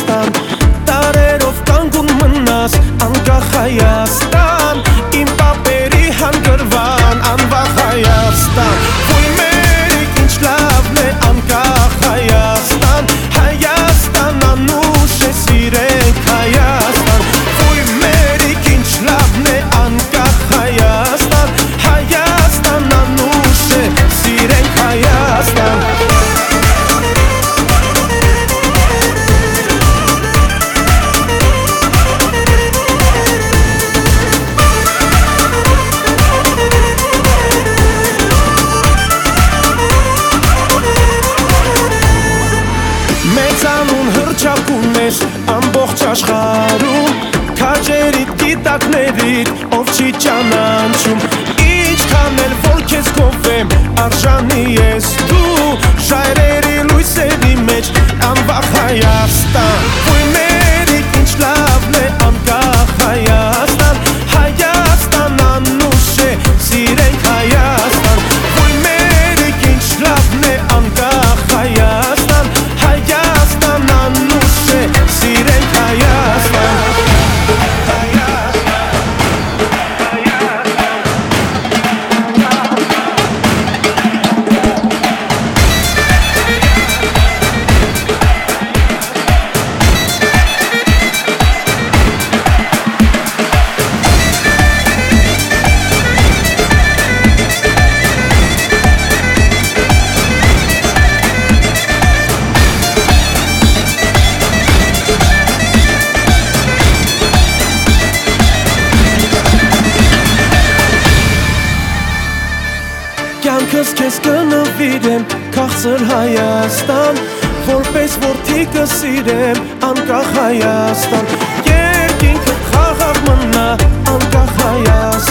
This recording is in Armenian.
Հայաստան, տարերով կանգուն մնաս անկախ Հայաստան, իմ պապերի հանգրվան անվախ Հայաստան, ոյ մերիք ինչ լավն է անկախ Հայաստան, Հայաստան անուշ է սիրենք Հայաստան, ոյ մերիք ինչ լավն է անկախ Հայաստան, Հայաստան անուշ է սիրենք Հայաստան. Մեծանուն հռչակում ես ամբողջ աշխարհում, քաջերիդ գիտակներիդ ով չի ճանաչում, ինչքան էլ որ քեզ գովեմ արժանի ես դու, ժայռերի լույսերի մեջ անվախ Հայաստան, ոյ մերիք ինչ լավն է անկախ Հայաստան, Հայաստան անուշ է սիրենք Հայաստան, ոյ մերիք ինչ լավն է անկախ Հայաստան, Հայաստան անուշ է սիրենք Հայաստան. Կյանքս քեզ կնվիրեմ քաղցր Հայաստան, որպես որդի կսիրեմ անկախ Հայաստան, երկինքը խաղաղ մնա անկախ Հայաստան.